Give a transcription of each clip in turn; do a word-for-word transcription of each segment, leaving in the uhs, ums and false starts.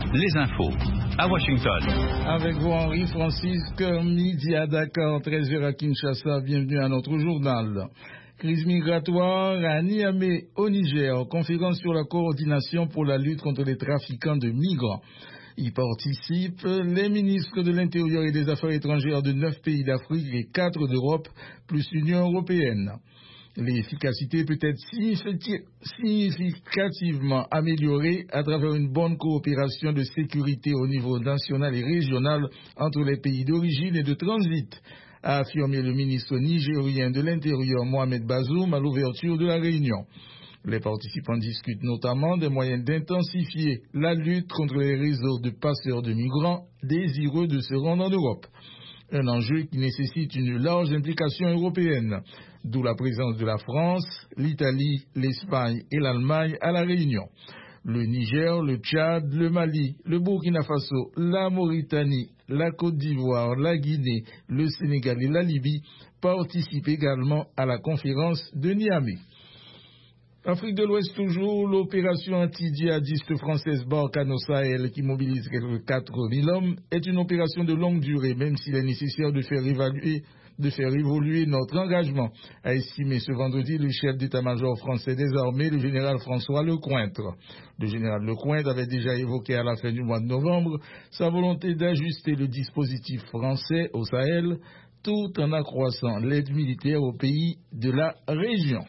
les infos à Washington. Avec vous, Henri Francisque, midi à Dakar, treize heures à Kinshasa. Bienvenue à notre journal. Crise migratoire à Niamey, au Niger. Conférence sur la coordination pour la lutte contre les trafiquants de migrants. Y participent les ministres de l'Intérieur et des Affaires étrangères de neuf pays d'Afrique et quatre d'Europe, plus l'Union européenne. L'efficacité peut être significativement améliorée à travers une bonne coopération de sécurité au niveau national et régional entre les pays d'origine et de transit, a affirmé le ministre nigérien de l'Intérieur Mohamed Bazoum à l'ouverture de la réunion. Les participants discutent notamment des moyens d'intensifier la lutte contre les réseaux de passeurs de migrants désireux de se rendre en Europe. Un enjeu qui nécessite une large implication européenne, d'où la présence de la France, l'Italie, l'Espagne et l'Allemagne à la Réunion. Le Niger, le Tchad, le Mali, le Burkina Faso, la Mauritanie, la Côte d'Ivoire, la Guinée, le Sénégal et la Libye participent également à la conférence de Niamey. Afrique de l'Ouest toujours, l'opération anti-djihadiste française Barkhane au Sahel qui mobilise quelques quatre mille hommes est une opération de longue durée, même s'il est nécessaire de faire évaluer, de faire évoluer notre engagement, a estimé ce vendredi le chef d'état-major français des armées, le général François Lecointre. Le général Lecointre avait déjà évoqué à la fin du mois de novembre sa volonté d'ajuster le dispositif français au Sahel tout en accroissant l'aide militaire aux pays de la région.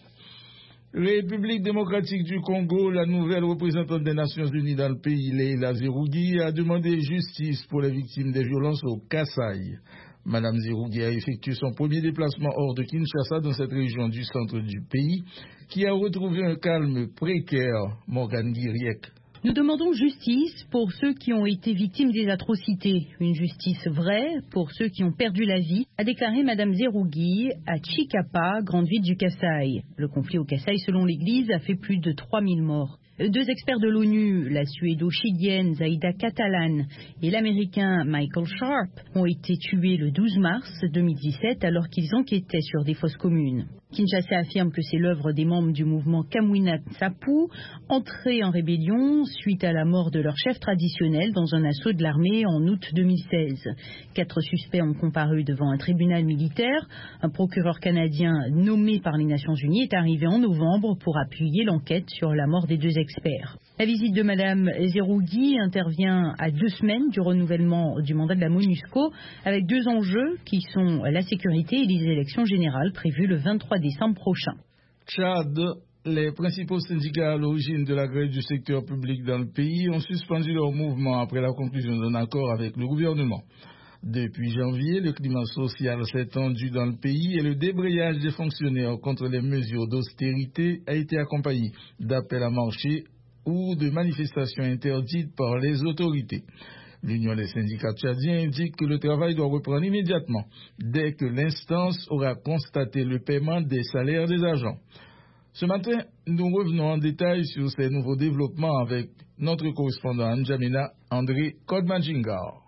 République démocratique du Congo, la nouvelle représentante des Nations Unies dans le pays, Leila Zerougui, a demandé justice pour les victimes des violences au Kasaï. Madame Zerougui a effectué son premier déplacement hors de Kinshasa dans cette région du centre du pays, qui a retrouvé un calme précaire. Morgane Guiriec. Nous demandons justice pour ceux qui ont été victimes des atrocités. Une justice vraie pour ceux qui ont perdu la vie, a déclaré Madame Zerougui à Chikapa, grande ville du Kasaï. Le conflit au Kasaï, selon l'Église, a fait plus de trois mille morts. Deux experts de l'ONU, la suédo-chilienne Zaida Catalan et l'américain Michael Sharp, ont été tués le douze mars deux mille dix-sept alors qu'ils enquêtaient sur des fosses communes. Kinshasa affirme que c'est l'œuvre des membres du mouvement Kamwina Nsapu, entrés en rébellion suite à la mort de leur chef traditionnel dans un assaut de l'armée en août deux mille seize. Quatre suspects ont comparu devant un tribunal militaire. Un procureur canadien nommé par les Nations Unies est arrivé en novembre pour appuyer l'enquête sur la mort des deux experts. La visite de Madame Zerougui intervient à deux semaines du renouvellement du mandat de la MONUSCO avec deux enjeux qui sont la sécurité et les élections générales prévues le vingt-trois décembre prochain. Tchad, les principaux syndicats à l'origine de la grève du secteur public dans le pays ont suspendu leur mouvement après la conclusion d'un accord avec le gouvernement. Depuis janvier, le climat social s'est tendu dans le pays et le débrayage des fonctionnaires contre les mesures d'austérité a été accompagné d'appels à marcher ou de manifestations interdites par les autorités. L'Union des syndicats tchadiens indique que le travail doit reprendre immédiatement, dès que l'instance aura constaté le paiement des salaires des agents. Ce matin, nous revenons en détail sur ces nouveaux développements avec notre correspondant N'Djamena André Kodmanjingar.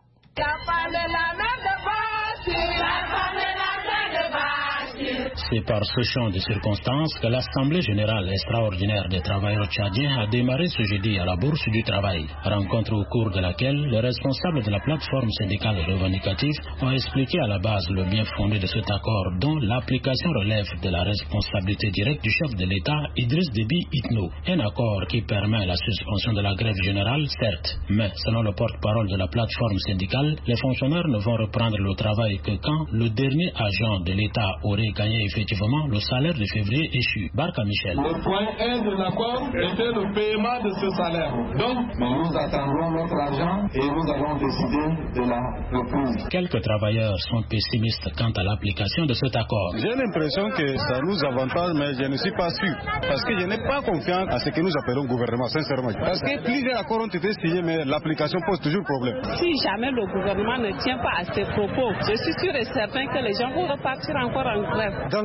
C'est par ce champ de circonstances que l'Assemblée générale extraordinaire des travailleurs tchadiens a démarré ce jeudi à la Bourse du Travail. Rencontre au cours de laquelle les responsables de la plateforme syndicale revendicative ont expliqué à la base le bien fondé de cet accord dont l'application relève de la responsabilité directe du chef de l'État, Idriss Déby Itno. Un accord qui permet la suspension de la grève générale, certes, mais selon le porte-parole de la plateforme syndicale, les fonctionnaires ne vont reprendre le travail que quand le dernier agent de l'État aurait gagné effectivement le salaire de février échu. Barka Michel. Le point un de l'accord était le paiement de ce salaire. Donc, nous attendrons notre argent et nous allons décider de la reprise. Quelques travailleurs sont pessimistes quant à l'application de cet accord. J'ai l'impression que ça nous avantage, mais je ne suis pas sûr. Parce que je n'ai pas confiance à ce que nous appelons gouvernement, sincèrement. Parce que plusieurs accords ont été signés, mais l'application pose toujours problème. Si jamais le gouvernement ne tient pas à ses propos, je suis sûr et certain que les gens vont repartir encore en grève. Dans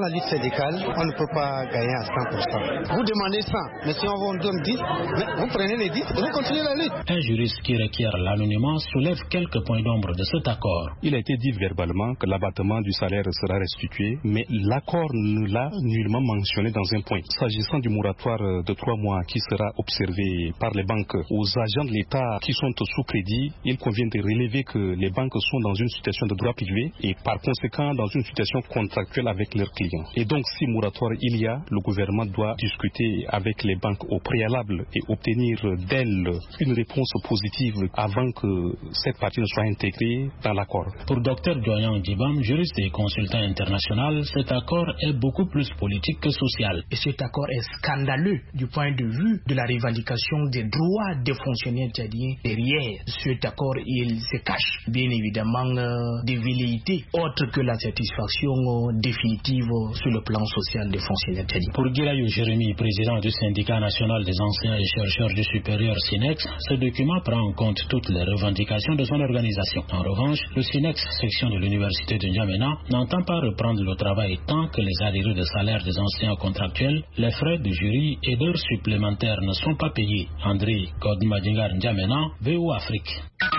la lutte syndicale, on ne peut pas gagner à cent pour cent. Vous demandez cent, mais si on vous donne dix, vous prenez les dix et vous continuez la lutte. Un juriste qui requiert l'anonymat soulève quelques points d'ombre de cet accord. Il a été dit verbalement que l'abattement du salaire sera restitué, mais l'accord ne l'a nullement mentionné dans un point. S'agissant du moratoire de trois mois qui sera observé par les banques aux agents de l'État qui sont sous crédit, il convient de relever que les banques sont dans une situation de droit privé et par conséquent dans une situation contractuelle avec leurs clients. Et donc si moratoire il y a, le gouvernement doit discuter avec les banques au préalable et obtenir d'elles une réponse positive avant que cette partie ne soit intégrée dans l'accord. Pour Dr Doyan Dibam, juriste et consultant international, cet accord est beaucoup plus politique que social. Et cet accord est scandaleux du point de vue de la revendication des droits des fonctionnaires tchadiens. Derrière cet accord, il se cache bien évidemment euh, des velléités autres que la satisfaction euh, définitive euh, sur le plan social des fonctionnaires tchadiens. Pour Guirayo Jérémy, président du syndicat national des enseignants et chercheurs du supérieur SINEX, ce document prend en compte toutes les revendications de son organisation. En revanche, le SINEX, section de l'université de N'Djamena, n'entend pas reprendre le travail tant que les arriérés de salaire des enseignants contractuels, les frais de jury et d'heures supplémentaires ne sont pas payés. André Kodmadingar N'Djamena, V O Afrique.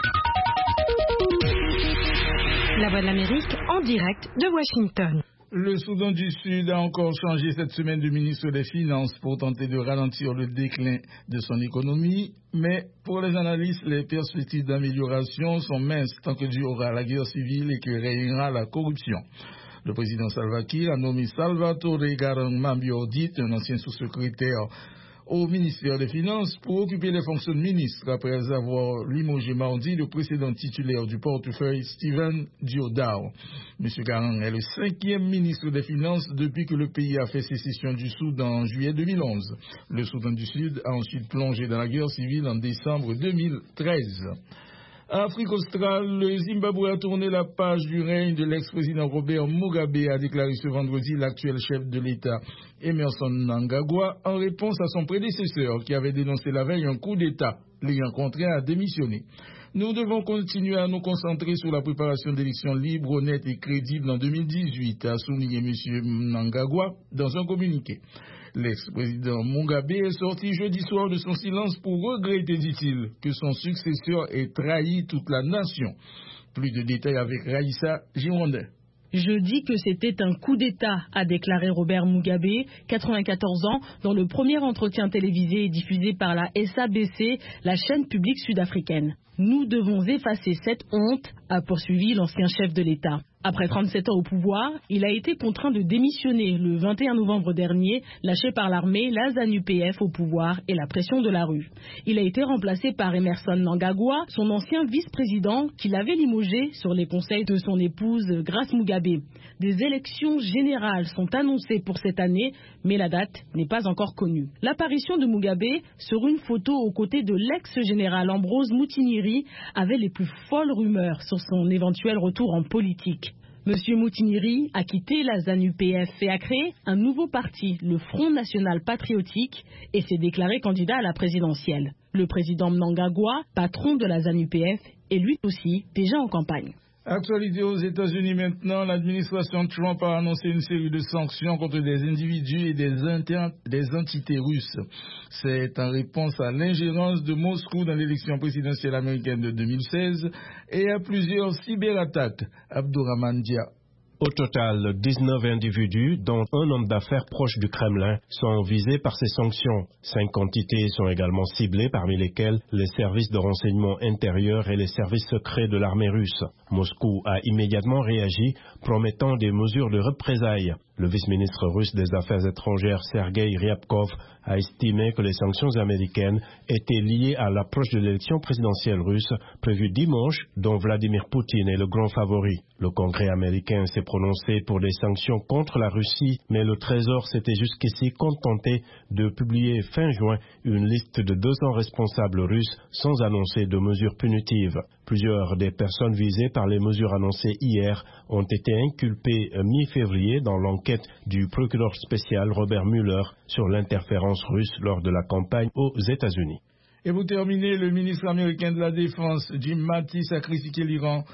La Voix de l'Amérique en direct de Washington. Le Soudan du Sud a encore changé cette semaine de ministre des Finances pour tenter de ralentir le déclin de son économie, mais pour les analystes, les perspectives d'amélioration sont minces tant que durera la guerre civile et que régnera la corruption. Le président Salva Kiir a nommé Salvatore Garang Mambiodit, un ancien sous-secrétaire au ministère des Finances, pour occuper les fonctions de ministre après avoir limogé mardi le précédent titulaire du portefeuille Stephen Diodao. M. Garang est le cinquième ministre des Finances depuis que le pays a fait sécession du Soudan en juillet deux mille onze. Le Soudan du Sud a ensuite plongé dans la guerre civile en décembre deux mille treize. Afrique australe, le Zimbabwe a tourné la page du règne de l'ex-président Robert Mugabe, a déclaré ce vendredi l'actuel chef de l'État Emmerson Mnangagwa en réponse à son prédécesseur qui avait dénoncé la veille un coup d'État, l'ayant contraint à démissionner. Nous devons continuer à nous concentrer sur la préparation d'élections libres, honnêtes et crédibles en deux mille dix-huit, a souligné M. Mnangagwa dans un communiqué. L'ex-président Mugabe est sorti jeudi soir de son silence pour regretter, dit-il, que son successeur ait trahi toute la nation. Plus de détails avec Raïssa Girondin. Je dis que c'était un coup d'État, a déclaré Robert Mugabe, quatre-vingt-quatorze ans, dans le premier entretien télévisé diffusé par la S A B C, la chaîne publique sud-africaine. Nous devons effacer cette honte, a poursuivi l'ancien chef de l'État. Après trente-sept ans au pouvoir, il a été contraint de démissionner le vingt et un novembre dernier, lâché par l'armée, la ZANU P F au pouvoir et la pression de la rue. Il a été remplacé par Emmerson Mnangagwa, son ancien vice-président, qui l'avait limogé sur les conseils de son épouse Grace Mugabe. Des élections générales sont annoncées pour cette année, mais la date n'est pas encore connue. L'apparition de Mugabe sur une photo aux côtés de l'ex-général Ambrose Moutiniri avait les plus folles rumeurs sur son éventuel retour en politique. Monsieur Moutiniri a quitté la ZANU P F et a créé un nouveau parti, le Front National Patriotique, et s'est déclaré candidat à la présidentielle. Le président Mnangagwa, patron de la ZANU P F, est lui aussi déjà en campagne. Actualité aux États-Unis maintenant, l'administration Trump a annoncé une série de sanctions contre des individus et des, inter- des entités russes. C'est en réponse à l'ingérence de Moscou dans l'élection présidentielle américaine de deux mille seize et à plusieurs cyberattaques. Abdourahman Dia. Au total, dix-neuf individus, dont un homme d'affaires proche du Kremlin, sont visés par ces sanctions. Cinq entités sont également ciblées, parmi lesquelles les services de renseignement intérieur et les services secrets de l'armée russe. Moscou a immédiatement réagi, promettant des mesures de représailles. Le vice-ministre russe des Affaires étrangères Sergei Ryabkov a estimé que les sanctions américaines étaient liées à l'approche de l'élection présidentielle russe prévue dimanche, dont Vladimir Poutine est le grand favori. Le Congrès américain s'est prononcé pour des sanctions contre la Russie, mais le Trésor s'était jusqu'ici contenté de publier fin juin une liste de deux cents responsables russes sans annoncer de mesures punitives. Plusieurs des personnes visées par les mesures annoncées hier ont été inculpées mi-février dans l'enquête du procureur spécial Robert Mueller sur l'interférence russe lors de la campagne aux États-Unis. Et vous terminez, le ministre américain de la Défense, Jim Mattis, a critiqué l'Iran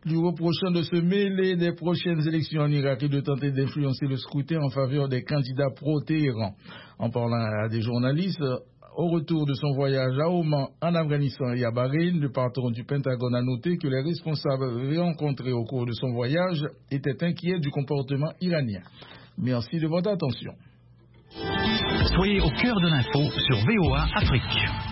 lui reprochant de se mêler des prochaines élections en Irak et de tenter d'influencer le scrutin en faveur des candidats pro-Téhéran. En parlant à des journalistes, au retour de son voyage à Oman, en Afghanistan et à Bahreïn, le patron du Pentagone a noté que les responsables rencontrés au cours de son voyage étaient inquiets du comportement iranien. Merci de votre attention. Soyez au cœur de l'info sur V O A Afrique.